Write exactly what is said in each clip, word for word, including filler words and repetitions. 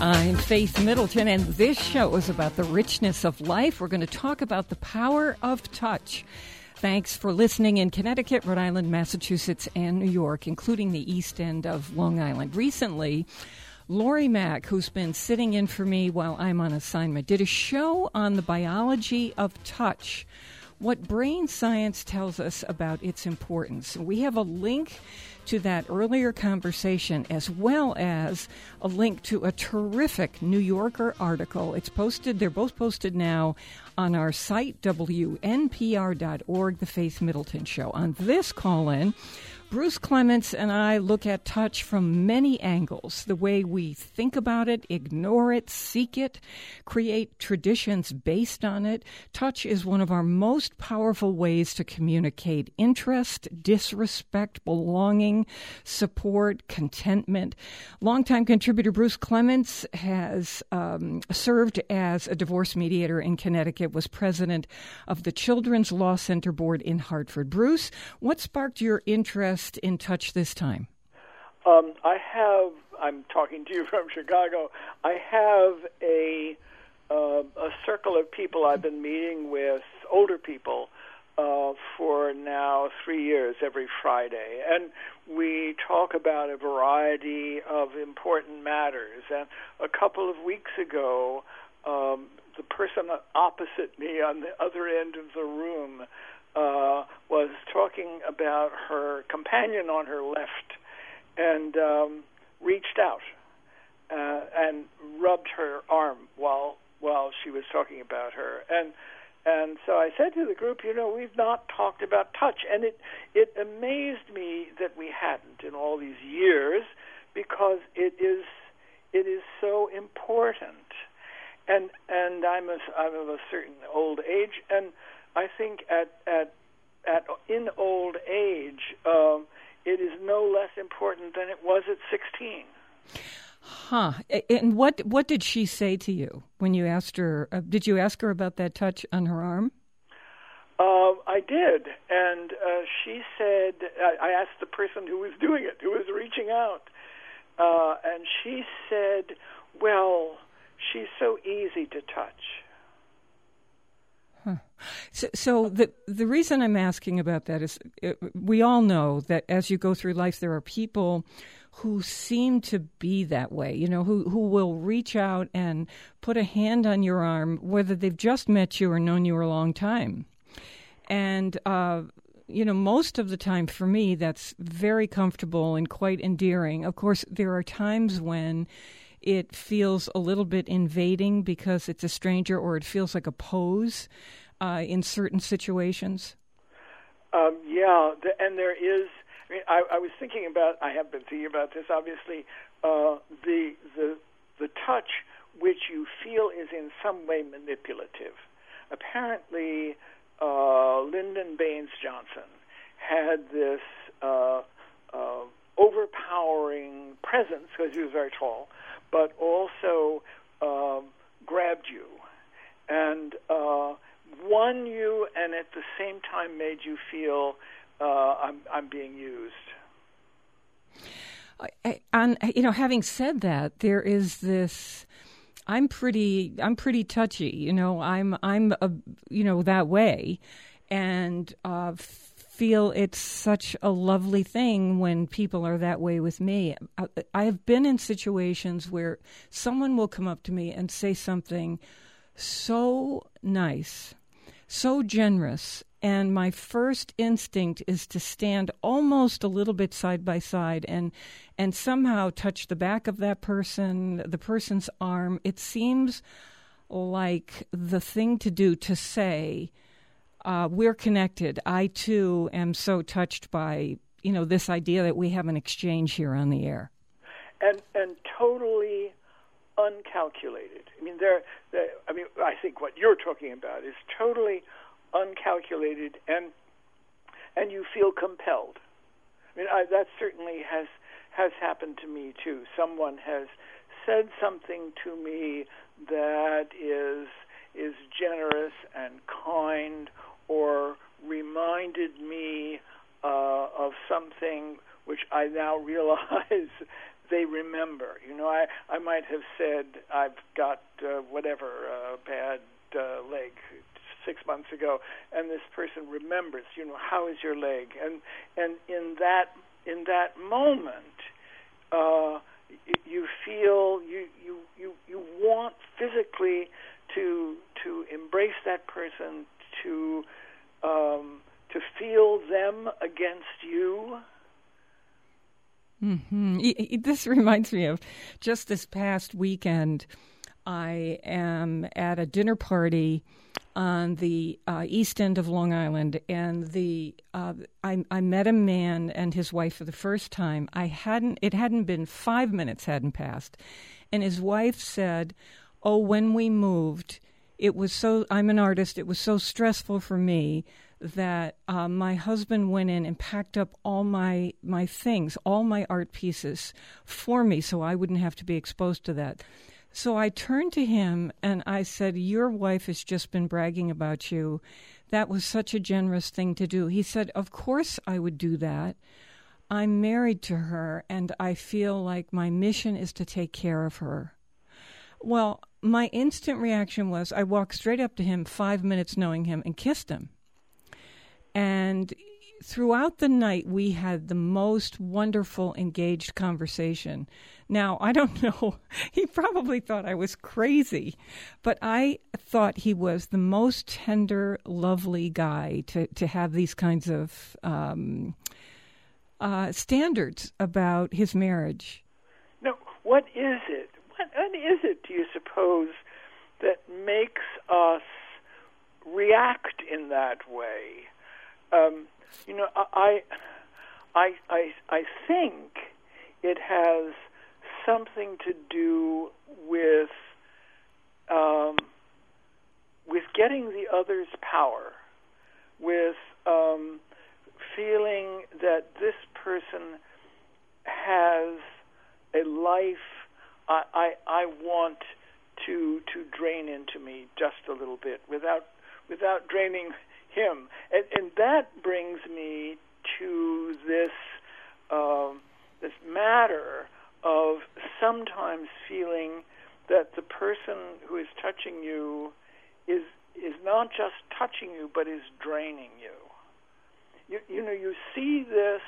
I'm Faith Middleton, and this show is about the richness of life. We're going to talk about the power of touch. Thanks for listening in Connecticut, Rhode Island, Massachusetts, and New York, including the east end of Long Island. Recently, Lori Mack, who's been sitting in for me while I'm on assignment, did a show on the biology of touch, what brain science tells us about its importance. We have a link to that earlier conversation, as well as a link to a terrific New Yorker article. It's posted, they're both posted now on our site, W N P R dot org, The Faith Middleton Show. On this call-in, Bruce Clements and I look at touch from many angles, the way we think about it, ignore it, seek it, create traditions based on it. Touch is one of our most powerful ways to communicate interest, disrespect, belonging, support, contentment. Longtime contributor Bruce Clements has um, served as a divorce mediator in Connecticut, was president of the Children's Law Center Board in Hartford. Bruce, what sparked your interest in touch this time? Um, I have, I'm talking to you from Chicago, I have a, uh, a circle of people I've been meeting with, older people, uh, for now three years every Friday. And we talk about a variety of important matters. And a couple of weeks ago, um, the person opposite me on the other end of the room Uh, was talking about her companion on her left and um, reached out uh, and rubbed her arm while while she was talking about her. And and so I said to the group, you know, we've not talked about touch. And it, it amazed me that we hadn't in all these years, because it is it is so important. And and I'm, a, I'm of a certain old age, and I think at at at in old age, um, it is no less important than it was at sixteen. Huh. And what what did she say to you when you asked her? Uh, did you ask her about that touch on her arm? Uh, I did, and uh, she said, I, I asked the person who was doing it, who was reaching out, uh, and she said, well, she's so easy to touch. Huh. So, so the the reason I'm asking about that is uh, we all know that as you go through life, there are people who seem to be that way, you know, who, who will reach out and put a hand on your arm, whether they've just met you or known you a long time. And, uh, you know, most of the time for me, that's very comfortable and quite endearing. Of course, there are times when it feels a little bit invading because it's a stranger, or it feels like a pose uh, in certain situations. Um, yeah, the, and there is. I mean, I, I was thinking about. I have been thinking about this. Obviously, uh, the the the touch which you feel is in some way manipulative. Apparently, uh, Lyndon Baines Johnson had this uh, uh, overpowering presence because he was very tall, but also uh, grabbed you and uh, won you, and at the same time made you feel uh, I'm, I'm being used. And you know, having said that, there is this. I'm pretty. I'm pretty touchy. You know, I'm. I'm. A, you know, that way, and uh, feel it's such a lovely thing when people are that way with me. I, I have been in situations where someone will come up to me and say something so nice, so generous, and my first instinct is to stand almost a little bit side by side and and somehow touch the back of that person, the person's arm. It seems like the thing to do, to say, uh, we're connected. I, too, am so touched by, you know, this idea that we have an exchange here on the air. And and totally uncalculated. I mean, there. I mean, I think what you're talking about is totally uncalculated, and and you feel compelled. I mean, I, that certainly has has happened to me too. Someone has said something to me that is is generous and kind, or reminded me uh, of something which I now realize they remember. You know, I, I might have said, I've got uh, whatever, uh, bad uh, leg six months ago, and this person remembers, you know, how is your leg? And and in that in that moment, uh, you feel you, you, you, you want physically to to embrace that person, to um, to feel them against you. Mm-hmm. This reminds me of just this past weekend. I am at a dinner party on the uh, east end of Long Island, and the uh, I, I met a man and his wife for the first time. I hadn't it hadn't been five minutes hadn't passed, and his wife said, "Oh, when we moved, it was so. I'm an artist. It was so stressful for me that uh, my husband went in and packed up all my my things, all my art pieces for me, so I wouldn't have to be exposed to that." So I turned to him and I said, "Your wife has just been bragging about you. That was such a generous thing to do." He said, "Of course I would do that. I'm married to her, and I feel like my mission is to take care of her." Well, my instant reaction was I walked straight up to him, five minutes knowing him, and kissed him. And throughout the night, we had the most wonderful, engaged conversation. Now, I don't know, he probably thought I was crazy, but I thought he was the most tender, lovely guy to, to have these kinds of um, uh, standards about his marriage. No, what is it? What, what is it, do you suppose, that makes us react in that way? Um, you know, I, I, I, I think it has something to do with um, with getting the other's power, with um, feeling that this person has a life I, I, I want to to drain into me just a little bit without without draining him, and, and that brings me to this um, this matter of sometimes feeling that the person who is touching you is is not just touching you, but is draining you. You, you know, you see this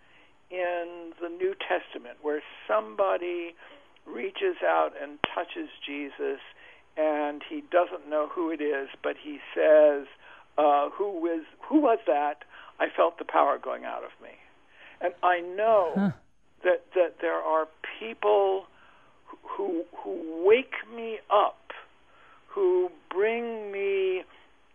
in the New Testament where somebody reaches out and touches Jesus, and he doesn't know who it is, but he says, uh, who was who was that? I felt the power going out of me. And I know huh. that that there are people who who wake me up, who bring me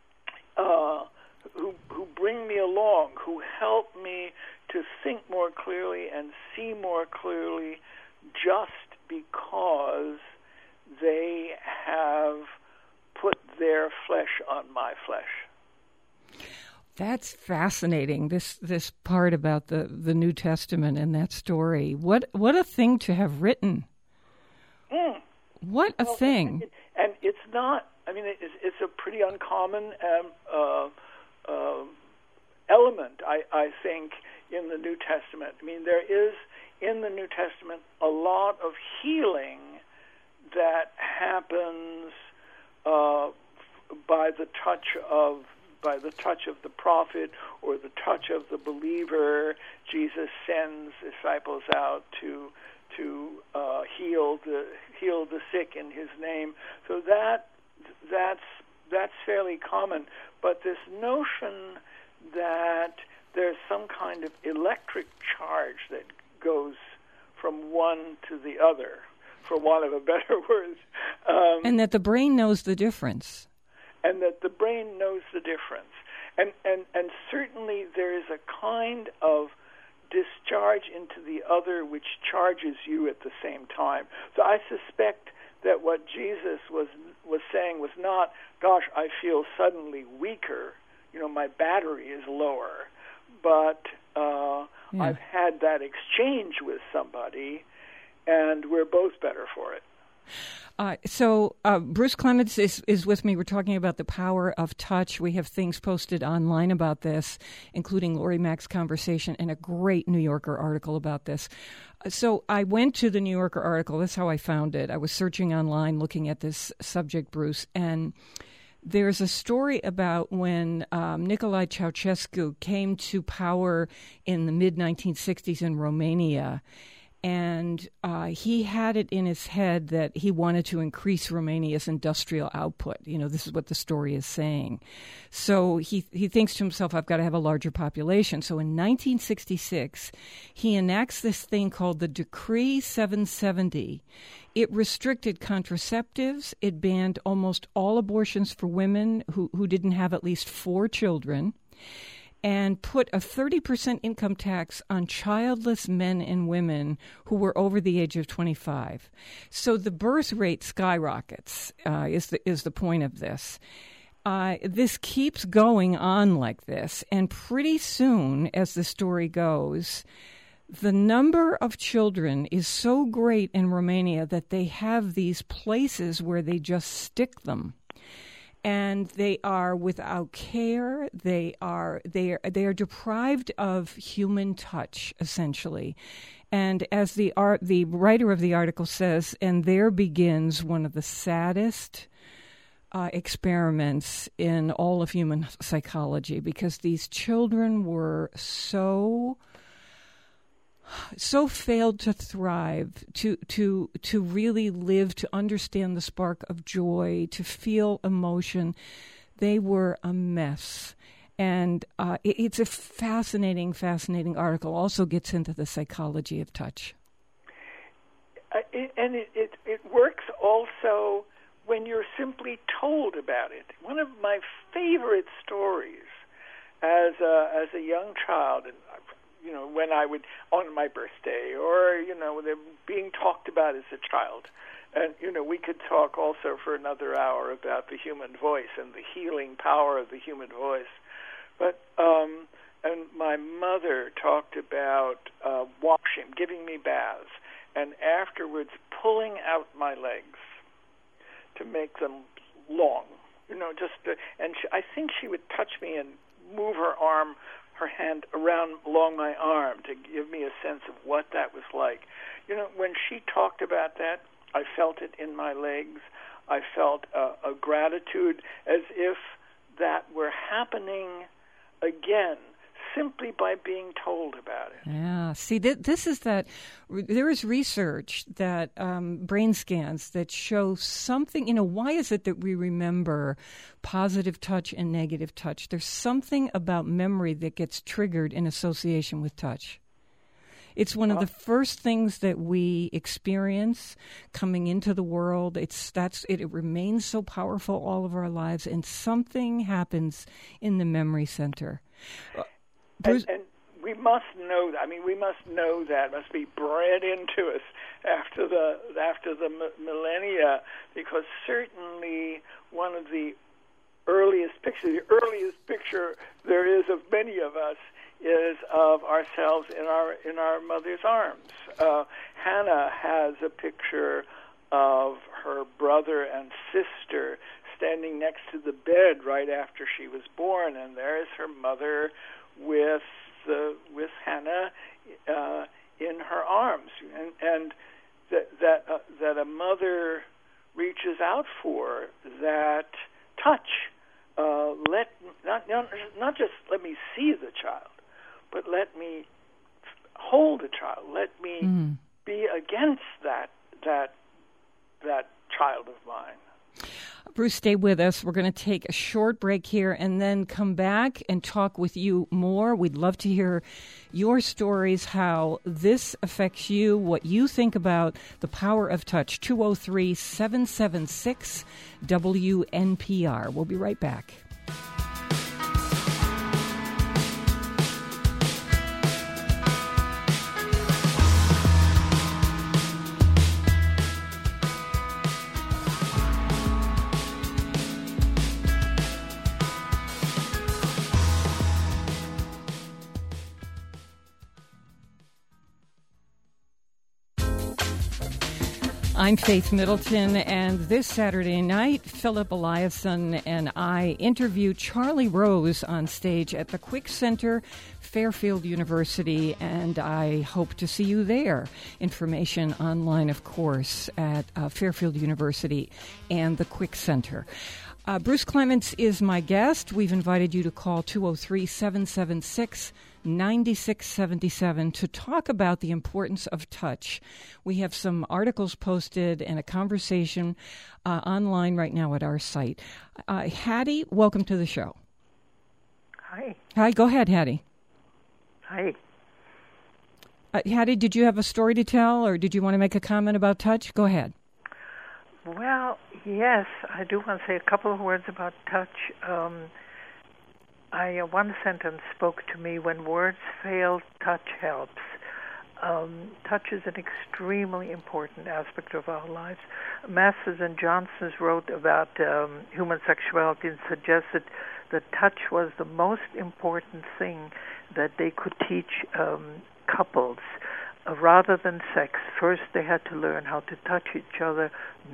uh, who who bring me along, who help me to think more clearly and see more clearly, just because they have put their flesh on my flesh. That's fascinating, this this part about the, the New Testament and that story. What what a thing to have written. Mm. What a well, thing. And, and it's not, I mean, it's, it's a pretty uncommon um, uh, uh, element, I, I think, in the New Testament. I mean, there is, in the New Testament, a lot of healing that happens uh, by the touch of by the touch of the prophet or the touch of the believer. Jesus sends disciples out to to uh, heal the heal the sick in his name. So that that's that's fairly common. But this notion that there's some kind of electric charge that goes from one to the other, for want of a better word. Um, and that the brain knows the difference. And that the brain knows the difference. And, and, and certainly there is a kind of discharge into the other which charges you at the same time. So I suspect that what Jesus was was saying was not, gosh, I feel suddenly weaker, you know, my battery is lower, but uh, yeah. I've had that exchange with somebody, and we're both better for it. Uh, so uh, Bruce Clements is, is with me. We're talking about the power of touch. We have things posted online about this, including Lori Mack's conversation and a great New Yorker article about this. So I went to the New Yorker article. That's how I found it. I was searching online looking at this subject, Bruce, and there's a story about when um, Nicolae Ceausescu came to power in the mid nineteen sixties in Romania. And uh, he had it in his head that he wanted to increase Romania's industrial output. You know, this is what the story is saying. So he he thinks to himself, I've got to have a larger population. So in nineteen sixty-six, he enacts this thing called the Decree seven seventy. It restricted contraceptives. It banned almost all abortions for women who, who didn't have at least four children, and put a thirty percent income tax on childless men and women who were over the age of twenty-five. So the birth rate skyrockets, uh, is the is the point of this. Uh, this keeps going on like this, and pretty soon, as the story goes, the number of children is so great in Romania that they have these places where they just stick them. And they are without care. They are they are they are deprived of human touch, essentially. And as the art, the writer of the article says, and there begins one of the saddest uh, experiments in all of human psychology, because these children were so. so failed to thrive, to to to really live, to understand the spark of joy, to feel emotion. They were a mess. And uh, it, it's a fascinating, fascinating article. Also gets into the psychology of touch. Uh, it, and it, it, it works also when you're simply told about it. One of my favorite stories as a, as a young child, and you know, when I would, on my birthday, or, you know, they're being talked about as a child. And, you know, we could talk also for another hour about the human voice and the healing power of the human voice. But, um, and my mother talked about uh, washing, giving me baths, and afterwards pulling out my legs to make them long. You know, just, to, and she, I think she would touch me and move her arm her hand around along my arm to give me a sense of what that was like. You know, when she talked about that, I felt it in my legs. I felt a, a gratitude as if that were happening again, simply by being told about it. Yeah. See, th- this is that, there is research that, um, brain scans that show something, you know, why is it that we remember positive touch and negative touch? There's something about memory that gets triggered in association with touch. It's one of the first things that we experience coming into the world. It's that's it, it remains so powerful all of our lives, and something happens in the memory center. Uh, And, and we must know that. I mean, we must know that. It must be bred into us after the after the millennia, because certainly one of the earliest pictures, the earliest picture there is of many of us, is of ourselves in our in our mother's arms. Uh, Hannah has a picture of her brother and sister standing next to the bed right after she was born, and there is her mother with the with Hannah uh, in her arms, and, and that that uh, that a mother reaches out for that touch. Uh, let not not just let me see the child, but let me hold the child. Let me mm. be against that that that child of mine. Bruce, stay with us. We're going to take a short break here and then come back and talk with you more. We'd love to hear your stories, how this affects you, what you think about the power of touch. two oh three, seven seven six, W N P R. We'll be right back. I'm Faith Middleton, and this Saturday night, Philip Eliasson and I interview Charlie Rose on stage at the Quick Center, Fairfield University, and I hope to see you there. Information online, of course, at uh, Fairfield University and the Quick Center. Uh, Bruce Clements is my guest. We've invited you to call two oh three, seven seven six, nine six seven seven to talk about the importance of touch. We have some articles posted and a conversation uh, online right now at our site. Uh, Hattie, welcome to the show. Hi. Hi, go ahead, Hattie. Hi. Uh, Hattie, did you have a story to tell, or did you want to make a comment about touch? Go ahead. Well, yes, I do want to say a couple of words about touch. Um, I uh, one sentence spoke to me: when words fail, touch helps. Um, touch is an extremely important aspect of our lives. Masters and Johnson wrote about um, human sexuality and suggested that touch was the most important thing that they could teach um, couples. Uh, rather than sex, first they had to learn how to touch each other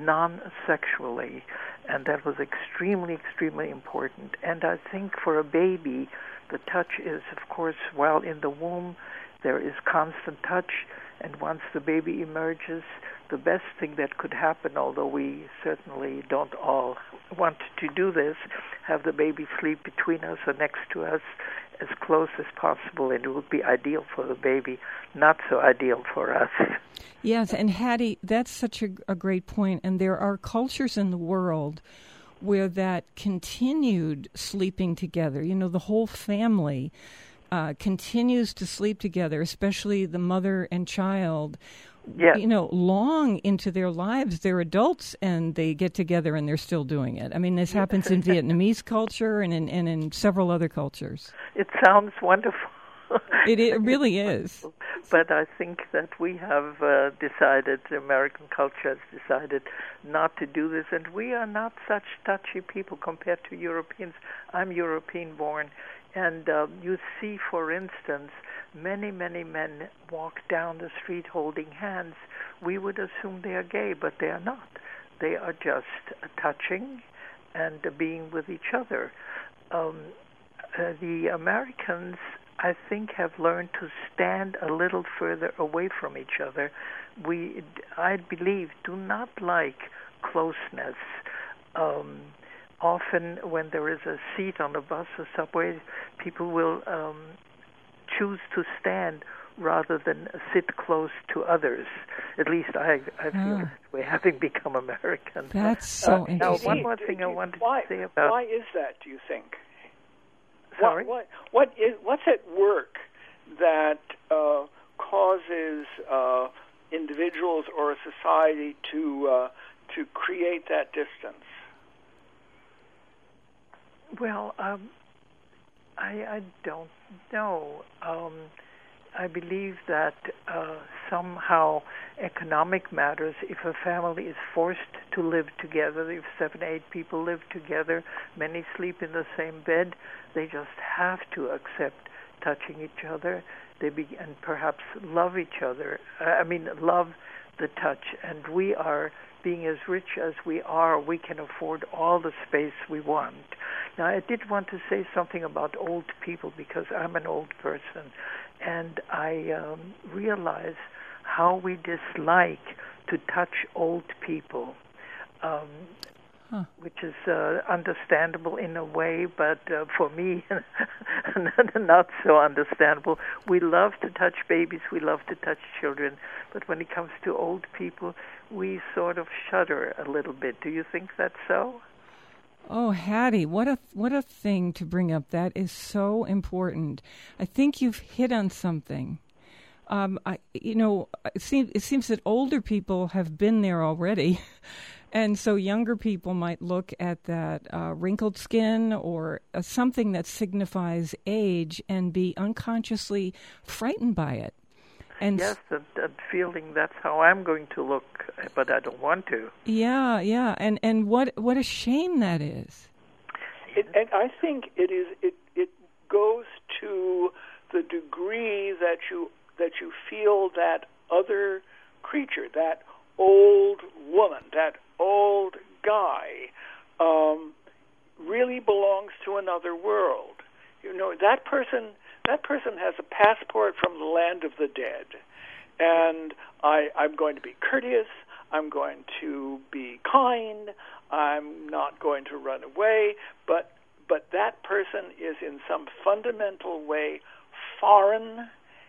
non-sexually, and that was extremely, extremely important. And I think for a baby, the touch is, of course, while in the womb, there is constant touch, and once the baby emerges, the best thing that could happen, although we certainly don't all want to do this, have the baby sleep between us or next to us as close as possible, and it would be ideal for the baby, not so ideal for us. Yes, and Hattie, that's such a, a great point, and there are cultures in the world where that continued sleeping together, you know, the whole family uh, continues to sleep together, especially the mother and child. Yes. You know, long into their lives, they're adults and they get together and they're still doing it. I mean, this happens in Vietnamese culture and in, and in several other cultures. It sounds wonderful. It, it really is. But I think that we have uh, decided, the American culture has decided not to do this, and we are not such touchy people compared to Europeans. I'm European-born, and uh, you see, for instance, many, many men walk down the street holding hands. We would assume they are gay, but they are not. They are just uh, touching and uh, being with each other. Um, uh, the Americans, I think, have learned to stand a little further away from each other. We, I believe, do not like closeness. Um, often when there is a seat on a bus or subway, people will um, choose to stand rather than sit close to others. At least I, I feel Ah. this way, having become American. That's so uh, interesting. Now, one Do- more do- thing do- I wanted why, to say about... Why is that, do you think? Sorry? What, what, what is, what's at work that uh, causes uh, individuals or a society to uh, to create that distance? Well, um, I, I don't know. Um, I believe that uh, somehow economic matters. If a family is forced to live together, if seven, eight people live together, many sleep in the same bed, they just have to accept touching each other. They be, and perhaps love each other. Uh, I mean, love the touch. And we are, being as rich as we are, we can afford all the space we want. Now, I did want to say something about old people because I'm an old person, and I um, realize how we dislike to touch old people, um, huh. which is uh, understandable in a way, but uh, for me, not so understandable. We love to touch babies, we love to touch children, but when it comes to old people, we sort of shudder a little bit. Do you think that's so? Oh, Hattie, what a what a thing to bring up. That is so important. I think you've hit on something. Um, I, you know, it seems, it seems that older people have been there already, and so younger people might look at that uh, wrinkled skin or uh, something that signifies age and be unconsciously frightened by it. And yes, that, that feeling, that's how I'm going to look, but I don't want to. Yeah, yeah, and and what what a shame that is. It, and I think it is. It it goes to the degree that you that you feel that other creature, that old woman, that old guy, um, really belongs to another world. You know, that person, that person has a passport from the land of the dead, and I, I'm going to be courteous. I'm going to be kind. I'm not going to run away. But but that person is in some fundamental way foreign,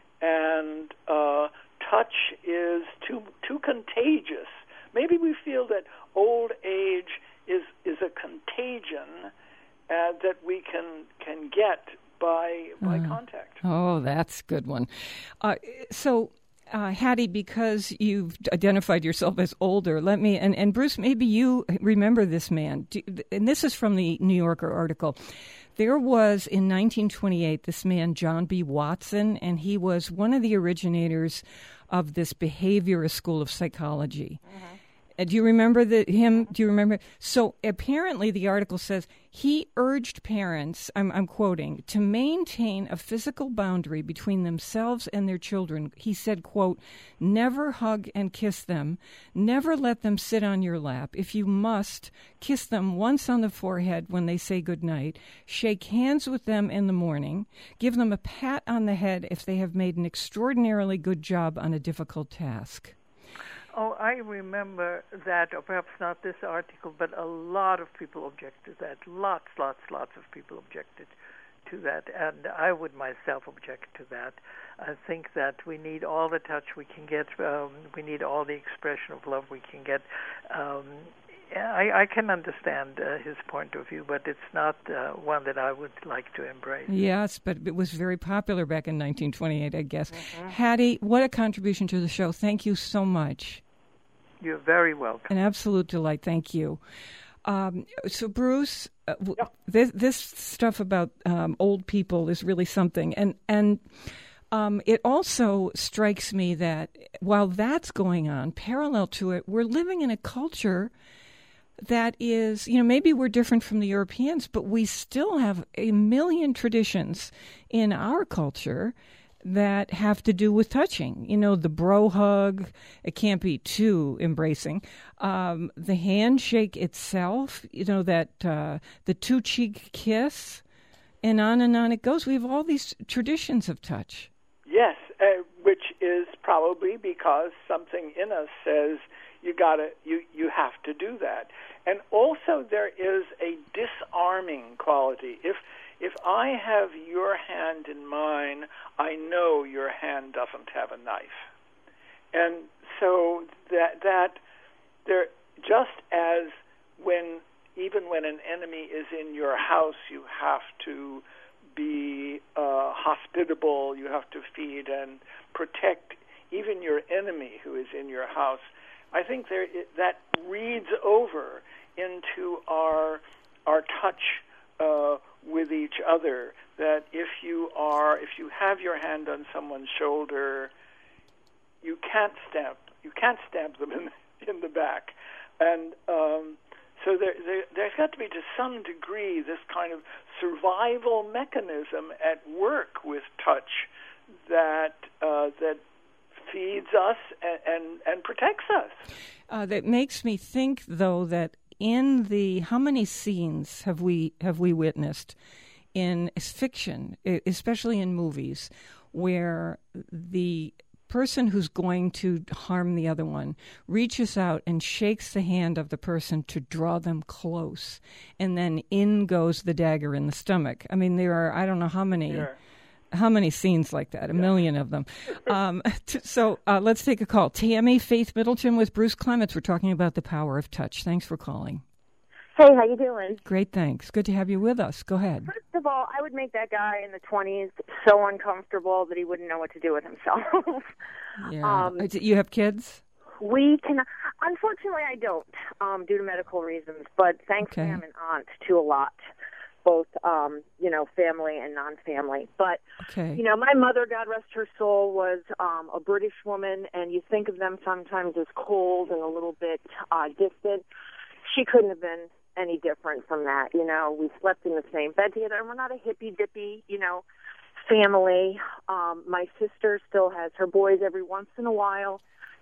and uh, touch is too too contagious. Maybe we feel that old age is is a contagion uh, that we can can get by by uh, contact. Oh, that's a good one. Uh, so. Uh, Hattie, because you've identified yourself as older, let me, and, and Bruce, maybe you remember this man, Do, and this is from the New Yorker article. There was, in nineteen twenty-eight, this man, John B. Watson, and he was one of the originators of this behaviorist school of psychology. Mm-hmm. Uh, do you remember the, him? Do you remember? So apparently the article says he urged parents, I'm, I'm quoting, to maintain a physical boundary between themselves and their children. He said, quote, never hug and kiss them. Never let them sit on your lap. If you must, kiss them once on the forehead when they say goodnight. Shake hands with them in the morning. Give them a pat on the head if they have made an extraordinarily good job on a difficult task. Oh, I remember that, or perhaps not this article, but a lot of people objected to that. Lots, lots, lots of people objected to that, and I would myself object to that. I think that we need all the touch we can get. Um, we need all the expression of love we can get. Um, I, I can understand uh, his point of view, but it's not uh, one that I would like to embrace. Yes, but it was very popular back in nineteen twenty-eight, I guess. Mm-hmm. Hattie, what a contribution to the show. Thank you so much. You're very welcome. An absolute delight. Thank you. Um, so, Bruce, uh, w- yeah. this, this stuff about um, old people is really something. And, and um, it also strikes me that while that's going on, parallel to it, we're living in a culture that is, you know, maybe we're different from the Europeans, but we still have a million traditions in our culture that have to do with touching. You know, the bro hug, it can't be too embracing. Um, the handshake itself, you know, that uh, the two-cheek kiss, and on and on it goes. We have all these traditions of touch. Yes, uh, which is probably because something in us says you gotta, you, you have to do that. And also there is a disarming quality. If If I have your hand in mine, I know your hand doesn't have a knife. And so that that there, just as when even when an enemy is in your house, you have to be uh, hospitable, you have to feed and protect even your enemy who is in your house. I think there that reads over into our our touch uh, with each other, that if you are, if you have your hand on someone's shoulder, you can't stamp, you can't stamp them in, in the back. And um, so there, there, there's got to be, to some degree, this kind of survival mechanism at work with touch that uh, that feeds us and, and, and protects us. Uh, that makes me think, though, that in the, how many scenes have we have we witnessed in fiction, especially in movies, where the person who's going to harm the other one reaches out and shakes the hand of the person to draw them close, and then in goes the dagger in the stomach. I mean, there are, I don't know how many... Sure. How many scenes like that? A yeah. million of them. Um, t- so uh, let's take a call. Tammy Faith Middleton with Bruce Clements. We're talking about the power of touch. Thanks for calling. Hey, how you doing? Great, thanks. Good to have you with us. Go ahead. First of all, I would make that guy in the twenties so uncomfortable that he wouldn't know what to do with himself. yeah. Um, you have kids? We can. Unfortunately, I don't, um, due to medical reasons. But thanks okay. to I'm an aunt to a lot. Both, um, you know, family and non-family. But, okay. you know, my mother, God rest her soul, was um, a British woman, and you think of them sometimes as cold and a little bit uh, distant. She couldn't have been any different from that. You know, we slept in the same bed together, and we're not a hippy-dippy, you know, family. Um, my sister still has her boys every once in a while.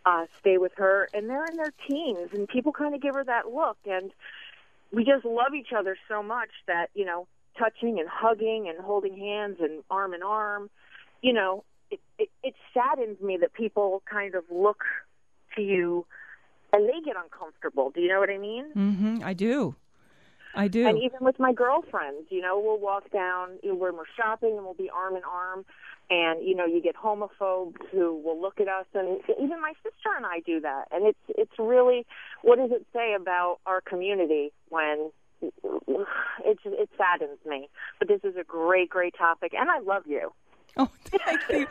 uh, stay with her, and they're in their teens, and people kind of give her that look, and we just love each other so much that, you know, touching and hugging and holding hands and arm in arm, you know, it, it, it saddens me that people kind of look to you and they get uncomfortable. Do you know what I mean? Mm-hmm. I do. I do. And even with my girlfriends, you know, we'll walk down you know, when we're shopping and we'll be arm in arm. And, you know, you get homophobes who will look at us. And even my sister and I do that. And it's it's really, what does it say about our community when it, it saddens me. But this is a great, great topic. And I love you. Oh, thank you.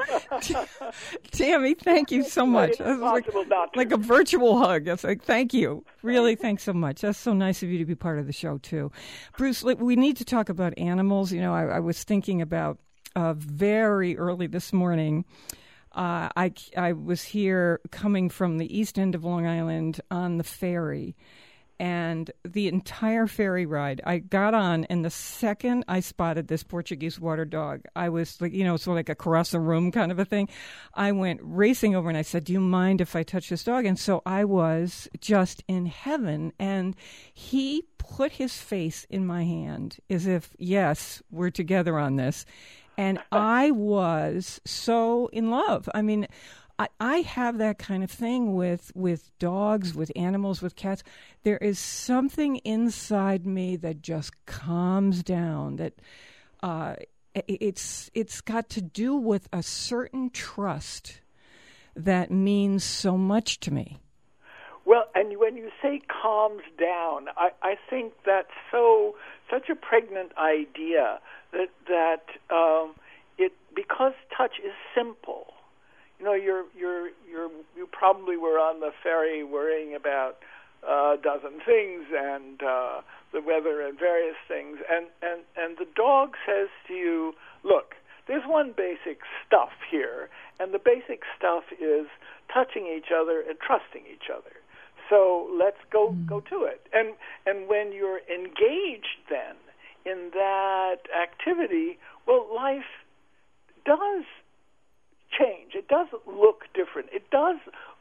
Tammy, thank you so much. That's like, like a virtual hug. It's like, thank you. Really, thanks so much. That's so nice of you to be part of the show, too. Bruce, we need to talk about animals. You know, I, I was thinking about uh, very early this morning, uh, I, I was here coming from the east end of Long Island on the ferry. And the entire ferry ride, I got on, and the second I spotted this Portuguese water dog, I was like, you know, sort of like across the room kind of a thing. I went racing over, and I said, do you mind if I touch this dog? And so I was just in heaven, and he put his face in my hand as if, yes, we're together on this. And I was so in love. I mean, I, I have that kind of thing with, with dogs, with animals, with cats. There is something inside me that just calms down. That uh, it's it's got to do with a certain trust that means so much to me. Well, and when you say calms down, I, I think that's so such a pregnant idea that that um, it because touch is simple. You know, you're you're you're you probably were on the ferry worrying about uh, a dozen things and uh, the weather and various things, and, and and the dog says to you, "Look, there's one basic stuff here, and the basic stuff is touching each other and trusting each other. So let's go mm. go to it." And and when you're engaged then in that activity, well, life does change. It does look different. It does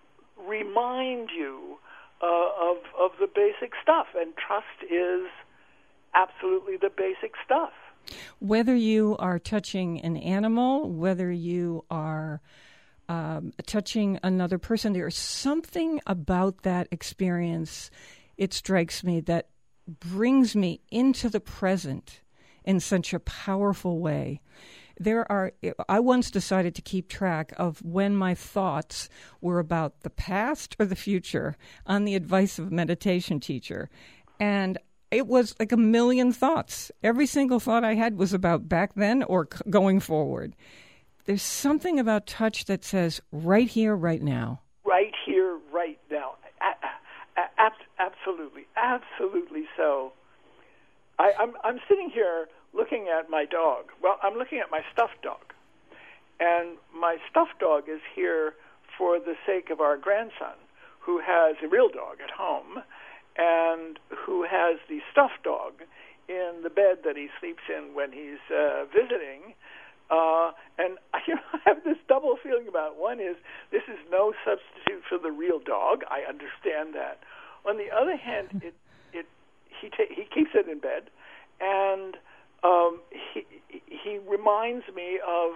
remind you uh, of of the basic stuff, and trust is absolutely the basic stuff. Whether you are touching an animal, whether you are um, touching another person, there is something about that experience, it strikes me, that brings me into the present in such a powerful way. There are. I once decided to keep track of when my thoughts were about the past or the future on the advice of a meditation teacher. And it was like a million thoughts. Every single thought I had was about back then or c- going forward. There's something about touch that says right here, right now. Right here, right now. A- a- a- absolutely. Absolutely so. I, I'm, I'm sitting here looking at my dog. Well, I'm looking at my stuffed dog. And my stuffed dog is here for the sake of our grandson, who has a real dog at home and who has the stuffed dog in the bed that he sleeps in when he's uh, visiting. Uh, and you know, I have this double feeling about it. One is this is no substitute for the real dog. I understand that. On the other hand, it, it he ta- he keeps it in bed, and Um, he he reminds me of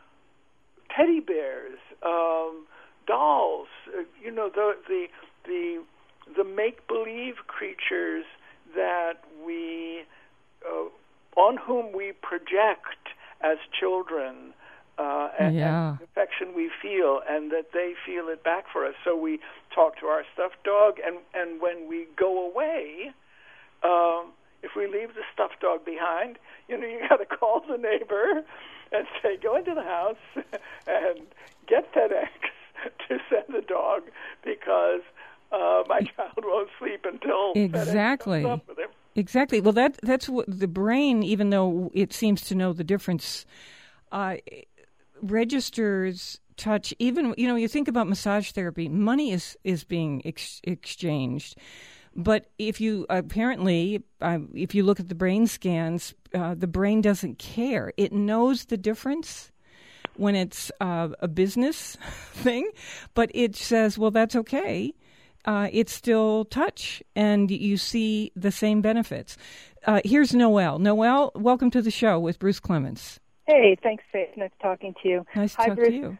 teddy bears, um, dolls. Uh, you know the the the the make believe creatures that we uh, on whom we project as children, uh, and, yeah. and the affection we feel, and that they feel it back for us. So we talk to our stuffed dog, and and when we go away. Um, If we leave the stuffed dog behind, you know, you got to call the neighbor and say, go into the house and get FedEx to send the dog because uh, my child won't sleep until exactly. FedEx comes up with him. Exactly. Well, that that's what the brain, even though it seems to know the difference, uh, registers touch. Even, you know, you think about massage therapy, money is, is being ex- exchanged. But if you apparently, uh, if you look at the brain scans, uh, the brain doesn't care. It knows the difference when it's uh, a business thing, but it says, well, that's okay. Uh, it's still touch, and you see the same benefits. Uh, here's Noelle. Noelle, welcome to the show with Bruce Clements. Hey, thanks, Faith. Nice talking to you. Nice to Hi, talk Bruce. to you.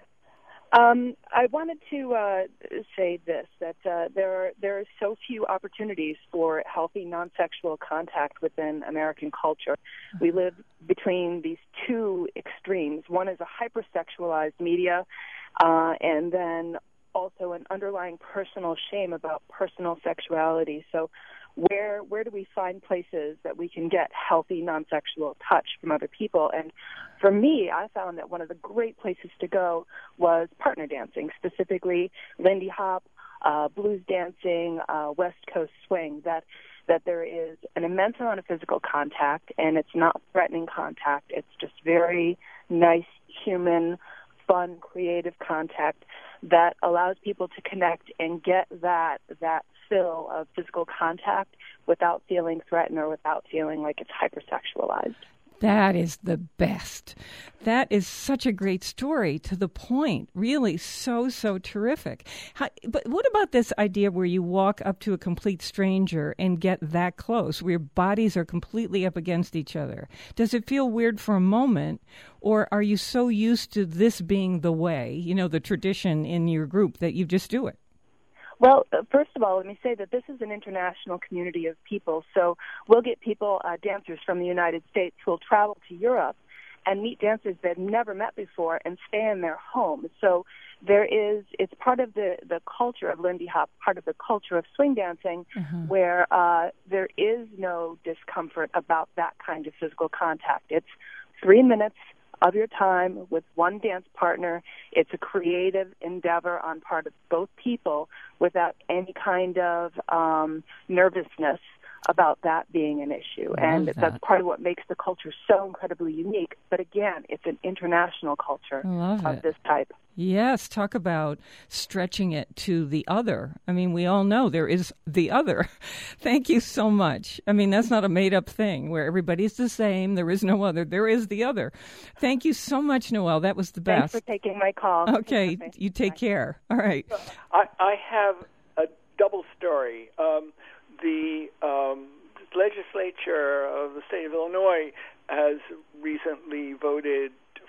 Um, I wanted to uh, say this, that uh, there are, there are so few opportunities for healthy non-sexual contact within American culture. We live between these two extremes. One is a hypersexualized media, uh, and then also an underlying personal shame about personal sexuality. So where where do we find places that we can get healthy non-sexual touch from other people? And for me, I found that one of the great places to go was partner dancing, specifically Lindy Hop, uh, blues dancing, uh, West Coast swing, that that there is an immense amount of physical contact, and it's not threatening contact. It's just very nice, human, fun, creative contact that allows people to connect and get that that fill of physical contact without feeling threatened or without feeling like it's hypersexualized. That is the best. That is such a great story, to the point. Really, so, so terrific. How, but what about this idea where you walk up to a complete stranger and get that close, where your bodies are completely up against each other? Does it feel weird for a moment, or are you so used to this being the way, you know, the tradition in your group, that you just do it? Well, first of all, let me say that this is an international community of people. So we'll get people, uh, dancers from the United States, who will travel to Europe and meet dancers they've never met before and stay in their home. So there is, it's part of the, the culture of Lindy Hop, part of the culture of swing dancing, mm-hmm. where uh, there is no discomfort about that kind of physical contact. It's three minutes of your time with one dance partner. It's a creative endeavor on part of both people without any kind of um, nervousness about that being an issue. And that. that's part of what makes the culture so incredibly unique. But again, it's an international culture of it. this type. Yes, talk about stretching it to the other. I mean, we all know there is the other. Thank you so much. I mean, that's not a made-up thing where everybody's the same. There is no other. There is the other. Thank you so much, Noelle. That was the best. Thanks for taking my call. Okay, you take care. All right. I, I have a double story. Um, the um, legislature of the state of Illinois has recently voted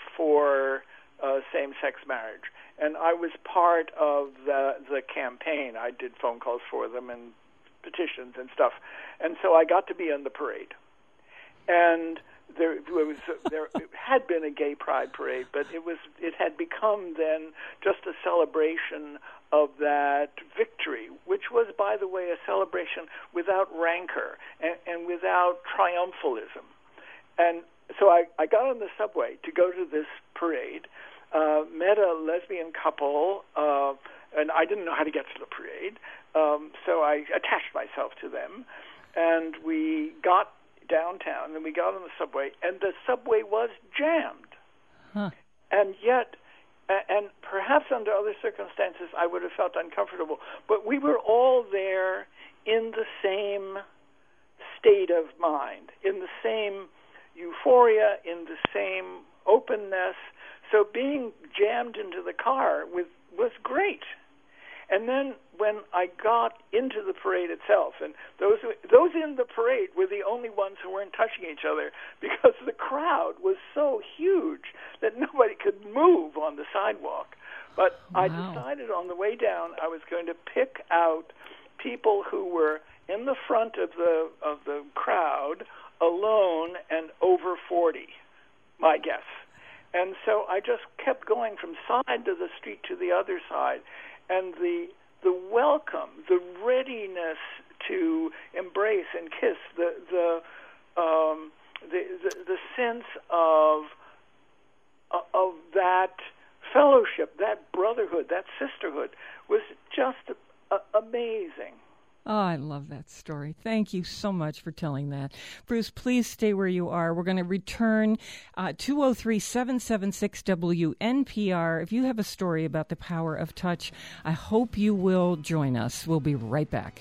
for Uh, same-sex marriage, and I was part of the the campaign. I did phone calls for them and petitions and stuff, and so I got to be in the parade. And there was there had been a gay pride parade, but it was it had become then just a celebration of that victory, which was, by the way, a celebration without rancor and, and without triumphalism. And so I, I got on the subway to go to this parade, uh, met a lesbian couple, uh, and I didn't know how to get to the parade, um, so I attached myself to them, and we got downtown, and we got on the subway, and the subway was jammed. Huh. And yet, and perhaps under other circumstances, I would have felt uncomfortable, but we were all there in the same state of mind, in the same euphoria, in the same openness. So being jammed into the car with, was great. And then when I got into the parade itself, and those those in the parade were the only ones who weren't touching each other because the crowd was so huge that nobody could move on the sidewalk. But wow. I decided on the way down I was going to pick out people who were in the front of the of the crowd, alone and over forty, my guess. And so I just kept going from side to the street to the other side, and the the welcome, the readiness to embrace and kiss, the the um, the, the the sense of of that fellowship, that brotherhood, that sisterhood was just uh, amazing. Oh, I love that story. Thank you so much for telling that. Bruce, please stay where you are. We're going to return uh, two oh three, seven seven six, W N P R. If you have a story about the power of touch, I hope you will join us. We'll be right back.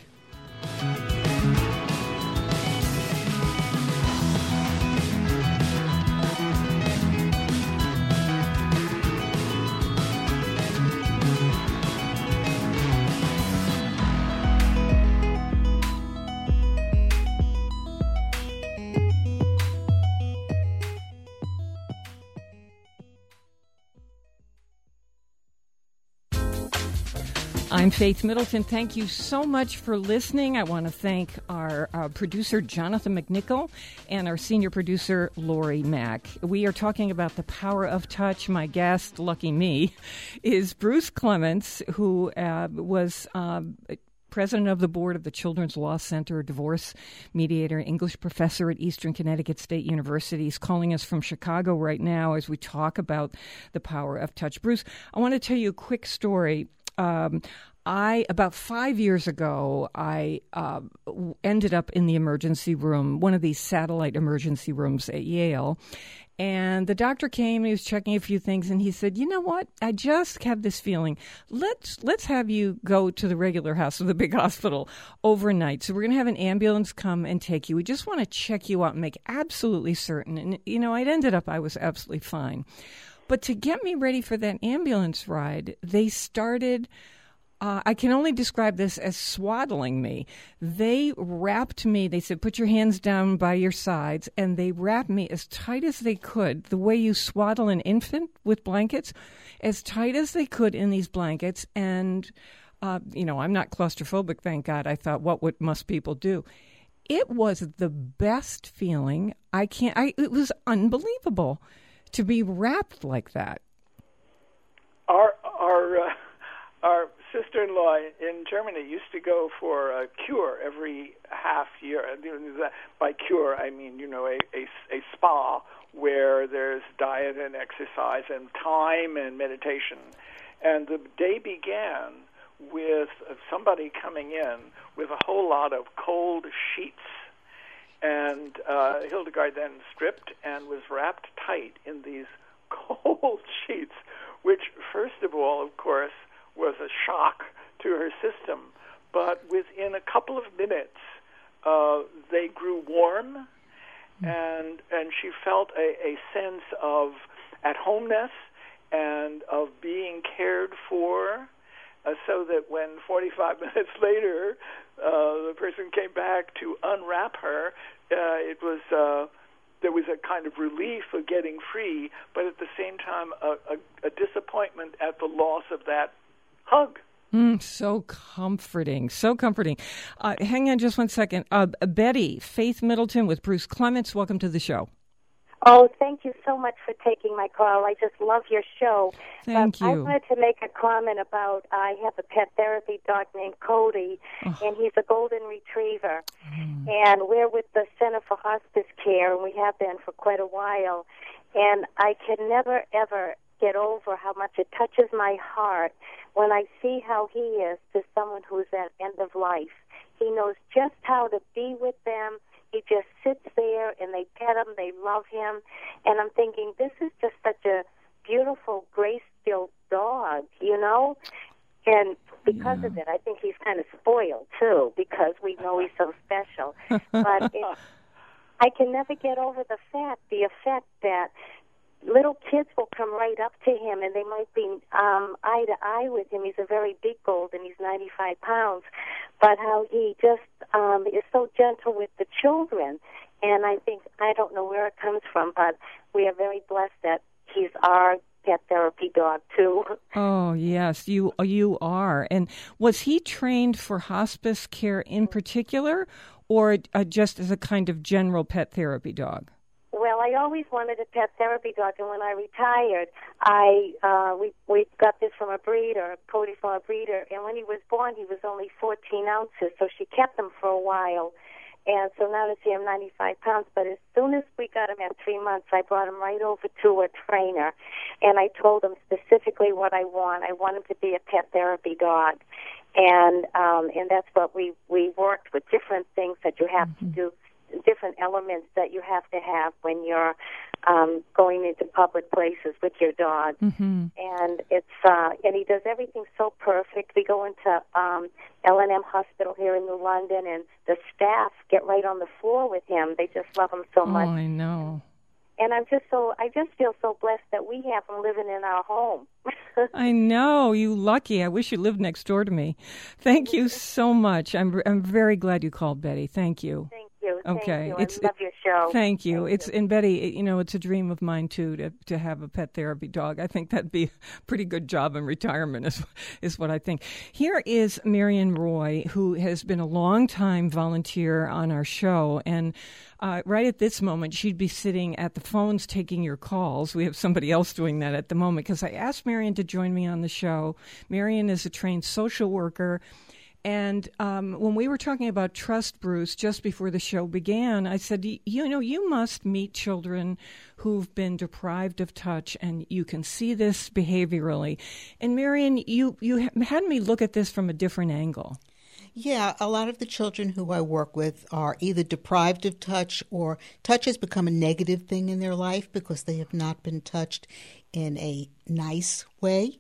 I'm Faith Middleton. Thank you so much for listening. I want to thank our uh, producer, Jonathan McNichol, and our senior producer, Lori Mack. We are talking about the power of touch. My guest, lucky me, is Bruce Clements, who uh, was uh, president of the board of the Children's Law Center, divorce mediator, English professor at Eastern Connecticut State University. He's calling us from Chicago right now as we talk about the power of touch. Bruce, I want to tell you a quick story. Um, I, about five years ago, I uh, ended up in the emergency room, one of these satellite emergency rooms at Yale. And the doctor came, he was checking a few things, and he said, you know what, I just have this feeling. Let's let's have you go to the regular house of the big hospital overnight. So we're going to have an ambulance come and take you. We just want to check you out and make absolutely certain. And, you know, it ended up I was absolutely fine. But to get me ready for that ambulance ride, they started, uh, I can only describe this as swaddling me. They wrapped me, they said, put your hands down by your sides, and they wrapped me as tight as they could, the way you swaddle an infant with blankets, as tight as they could in these blankets. And, uh, you know, I'm not claustrophobic, thank God. I thought, what would must people do? It was the best feeling. I can't, I, it was unbelievable to be wrapped like that. Our our uh, our sister-in-law in Germany used to go for a cure every half year. By cure, I mean you know a, a, a spa where there's diet and exercise and time and meditation. And the day began with somebody coming in with a whole lot of cold sheets. And uh, Hildegard then stripped and was wrapped tight in these cold sheets, which, first of all, of course, was a shock to her system. But within a couple of minutes, uh, they grew warm, and and she felt a, a sense of at-homeness and of being cared for, uh, so that when forty-five minutes later uh, the person came back to unwrap her, uh, it was uh, there was a kind of relief of getting free, but at the same time a, a, a disappointment at the loss of that hug. Mm, so comforting, so comforting. Uh, hang on just one second. Uh, Betty, Faith Middleton with Bruce Clements, welcome to the show. Oh, thank you so much for taking my call. I just love your show. Thank um, you. I wanted to make a comment about, I have a pet therapy dog named Cody, oh. and he's a golden retriever. Mm. And we're with the Center for Hospice Care, and we have been for quite a while. And I can never, ever get over how much it touches my heart when I see how he is to someone who's at end of life. He knows just how to be with them. He just sits there, and they pet him, they love him. And I'm thinking, this is just such a beautiful, grace-filled dog, you know? And because yeah. of it, I think he's kind of spoiled, too, because we know he's so special. But it, I can never get over the fact, the effect that little kids will come right up to him, and they might be um, eye to eye with him. He's a very big golden. He's ninety-five pounds. But how he just um, is so gentle with the children. And I think, I don't know where it comes from, but we are very blessed that he's our pet therapy dog, too. Oh, yes, you you are. And was he trained for hospice care in particular, or uh, just as a kind of general pet therapy dog? Well, I always wanted a pet therapy dog, and when I retired, I uh, we we got this from a breeder, Cody from a breeder, and when he was born, he was only fourteen ounces, so she kept him for a while, and so now to see him ninety-five pounds. But as soon as we got him at three months, I brought him right over to a trainer, and I told him specifically what I want. I want him to be a pet therapy dog, and um, and that's what we we worked with, different things that you have mm-hmm. to do. Different elements that you have to have when you're um, going into public places with your dog, mm-hmm. and it's uh, and he does everything so perfect. We go into um, L and M Hospital here in New London, and the staff get right on the floor with him. They just love him so much. Oh, I know. And I'm just so I just feel so blessed that we have him living in our home. I know, you lucky. I wish you lived next door to me. Thank you so much. I'm I'm very glad you called, Betty. Thank you. Thank you. you. Okay. Thank you. It's, I love your show. Thank you. Thank it's you. and Betty, you know, it's a dream of mine too to to have a pet therapy dog. I think that'd be a pretty good job in retirement, is is what I think. Here is Marion Roy, who has been a long time volunteer on our show, and uh, right at this moment, she'd be sitting at the phones taking your calls. We have somebody else doing that at the moment because I asked Marion to join me on the show. Marion is a trained social worker. And um, when we were talking about trust, Bruce, just before the show began, I said, you know, you must meet children who've been deprived of touch, and you can see this behaviorally. And Marion, you, you had me look at this from a different angle. Yeah, a lot of the children who I work with are either deprived of touch, or touch has become a negative thing in their life because they have not been touched in a nice way.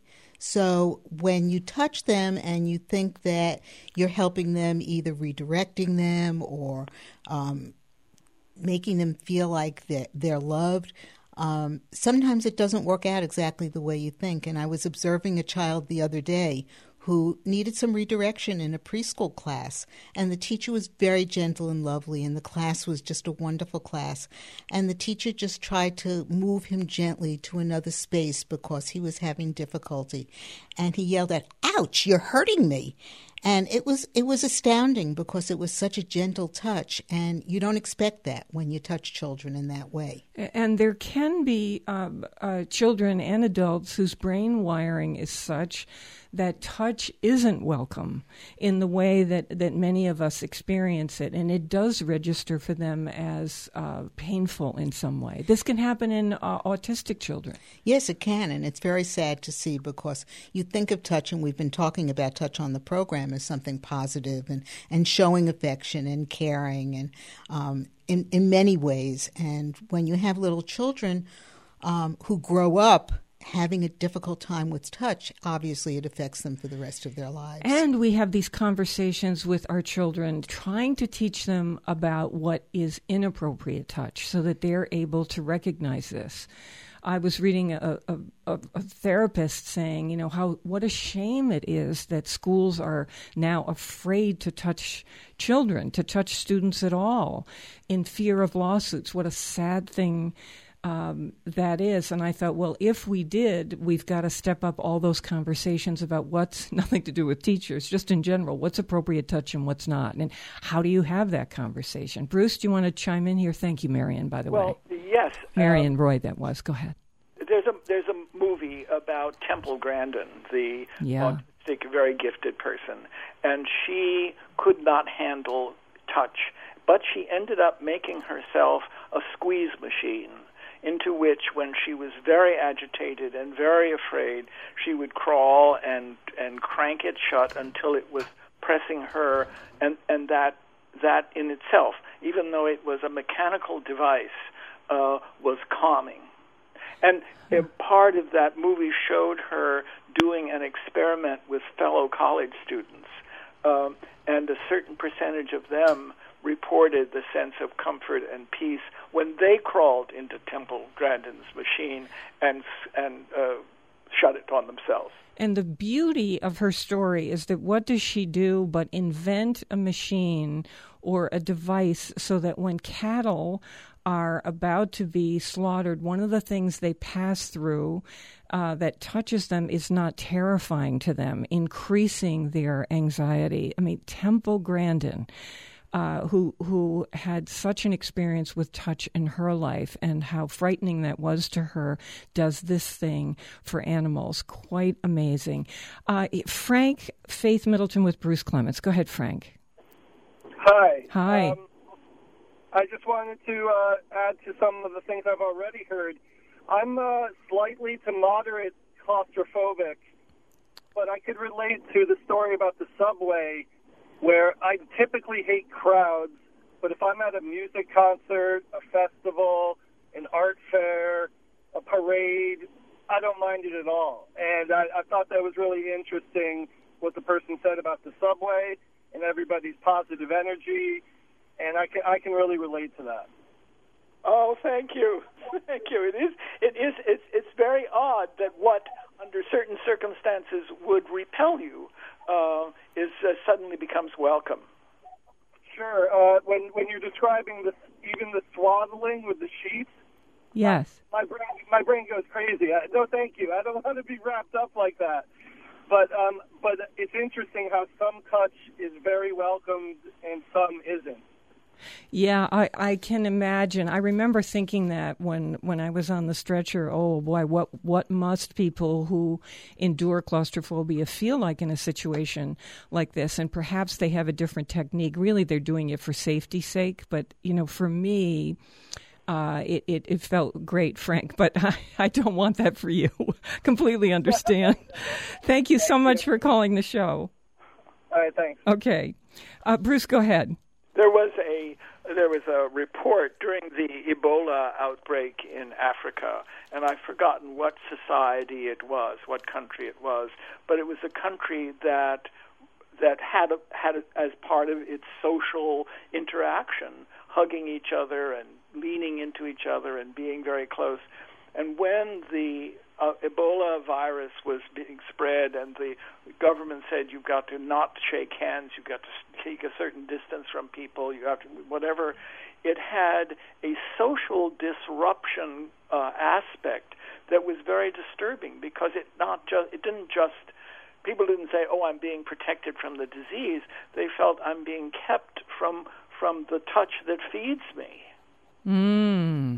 So when you touch them and you think that you're helping them, either redirecting them or um, making them feel like that they're loved, um, sometimes it doesn't work out exactly the way you think. And I was observing a child the other day who needed some redirection in a preschool class. And the teacher was very gentle and lovely, and the class was just a wonderful class. And the teacher just tried to move him gently to another space because he was having difficulty. And he yelled out, "Ouch, you're hurting me." And it was it was astounding because it was such a gentle touch, and you don't expect that when you touch children in that way. And there can be um, uh, children and adults whose brain wiring is such that touch isn't welcome in the way that, that many of us experience it, and it does register for them as uh, painful in some way. This can happen in uh, autistic children. Yes, it can, and it's very sad to see because you think of touch, and we've been talking about touch on the program as something positive and, and showing affection and caring and um, in, in many ways. And when you have little children um, who grow up having a difficult time with touch, obviously it affects them for the rest of their lives. And we have these conversations with our children, trying to teach them about what is inappropriate touch so that they're able to recognize this. I was reading a, a, a, a therapist saying, you know, how what a shame it is that schools are now afraid to touch children, to touch students at all, in fear of lawsuits. What a sad thing Um, that is. And I thought, well, if we did, we've got to step up all those conversations about what's nothing to do with teachers, just in general, what's appropriate touch and what's not. And how do you have that conversation? Bruce, do you want to chime in here? Thank you, Marion, by the well, way. Yes. Marion um, Roy, that was. Go ahead. There's a there's a movie about Temple Grandin, the yeah. autistic, very gifted person, and she could not handle touch, but she ended up making herself a squeeze machine, into which, when she was very agitated and very afraid, she would crawl and and crank it shut until it was pressing her, and and that that in itself, even though it was a mechanical device, uh, was calming. And a part of that movie showed her doing an experiment with fellow college students, um, and a certain percentage of them reported the sense of comfort and peace when they crawled into Temple Grandin's machine and and uh, shut it on themselves. And the beauty of her story is that what does she do but invent a machine or a device so that when cattle are about to be slaughtered, one of the things they pass through uh, that touches them is not terrifying to them, increasing their anxiety. I mean, Temple Grandin, Uh, who who had such an experience with touch in her life and how frightening that was to her, does this thing for animals. Quite amazing. Uh, Frank, Faith Middleton with Bruce Clements. Go ahead, Frank. Hi. Hi. Um, I just wanted to uh, add to some of the things I've already heard. I'm uh, slightly to moderate claustrophobic, but I could relate to the story about the subway, where I typically hate crowds, but if I'm at a music concert, a festival, an art fair, a parade, I don't mind it at all. And I, I thought that was really interesting what the person said about the subway and everybody's positive energy, and I can I can really relate to that. Oh, thank you, thank you. It is it is it's it's very odd that what under certain circumstances would repel you Uh, is uh, suddenly becomes welcome. Sure. Uh, when when you're describing the even the swaddling with the sheets. Yes. Uh, my brain my brain goes crazy. I, no, thank you. I don't want to be wrapped up like that. But um, but it's interesting how some touch is very welcomed and some isn't. Yeah, I, I can imagine. I remember thinking that when, when I was on the stretcher, oh boy, what what must people who endure claustrophobia feel like in a situation like this? And perhaps they have a different technique. Really, they're doing it for safety's sake. But, you know, for me, uh, it, it, it felt great, Frank. But I, I don't want that for you. Completely understand. Thank you so much for calling the show. All right, thanks. Okay. Uh, Bruce, go ahead. There was a there was a report during the Ebola outbreak in Africa, and I've forgotten what society it was, what country it was, but it was a country that that had a, had a, as part of its social interaction, hugging each other and leaning into each other and being very close. And when the uh, Ebola virus was being spread and the government said you've got to not shake hands, you've got to take a certain distance from people, you have to whatever, it had a social disruption uh, aspect that was very disturbing because it not just it didn't just people didn't say, oh, I'm being protected from the disease. They felt I'm being kept from from the touch that feeds me. Mm.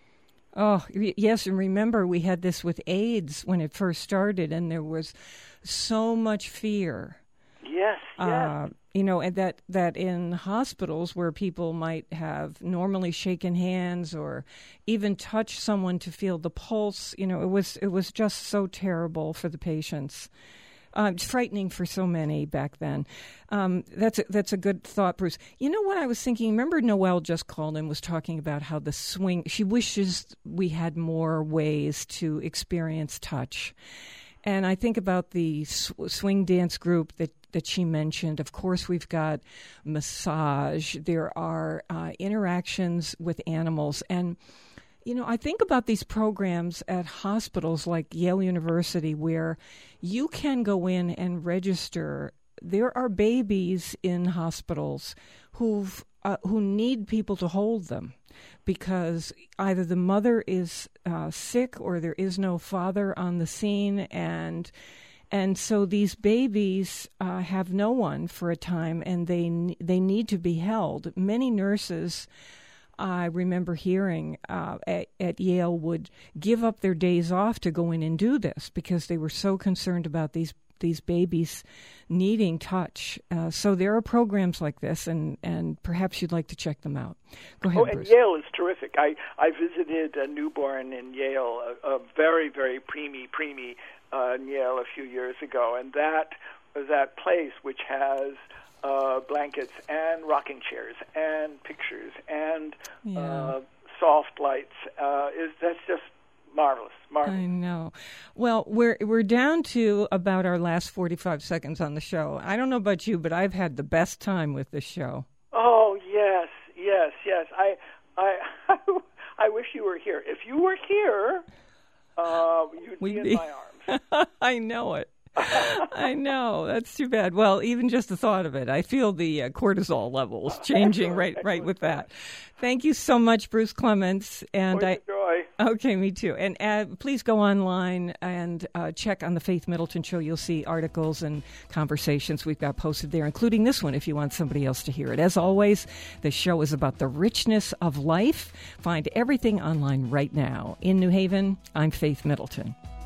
Oh, yes, and remember we had this with AIDS when it first started, and there was so much fear. Yes, yes. Uh, you know, and that, that in hospitals where people might have normally shaken hands or even touched someone to feel the pulse, you know, it was it was just so terrible for the patients. Uh, it's frightening for so many back then. Um, that's a, that's a good thought, Bruce. You know what I was thinking? Remember Noelle just called and was talking about how the swing, she wishes we had more ways to experience touch. And I think about the sw- swing dance group that, that she mentioned. Of course, we've got massage. There are uh, interactions with animals. And you know, I think about these programs at hospitals like Yale University where you can go in and register. There are babies in hospitals who've, uh, who need people to hold them because either the mother is uh, sick or there is no father on the scene. And and so these babies uh, have no one for a time and they they need to be held. Many nurses, I remember hearing uh, at, at Yale, would give up their days off to go in and do this because they were so concerned about these these babies needing touch. Uh, so there are programs like this, and, and perhaps you'd like to check them out. Go ahead, oh, and Bruce. Yale is terrific. I, I visited a newborn in Yale, a, a very, very preemie, preemie uh, in Yale a few years ago, and that that place which has Uh, blankets and rocking chairs and pictures and yeah. uh, soft lights uh, is that's just marvelous, marvelous. I know. Well, we're we're down to about our last forty-five seconds on the show. I don't know about you, but I've had the best time with this show. Oh yes, yes, yes. I I I wish you were here. If you were here, uh, you'd We'd be in be... my arms. I know it. I know. That's too bad. Well, even just the thought of it, I feel the uh, cortisol levels changing right right with that. Thank you so much, Bruce Clements. And Boy, I joy. Okay, me too. And uh, please go online and uh, check on the Faith Middleton Show. You'll see articles and conversations we've got posted there, including this one if you want somebody else to hear it. As always, the show is about the richness of life. Find everything online right now. In New Haven, I'm Faith Middleton.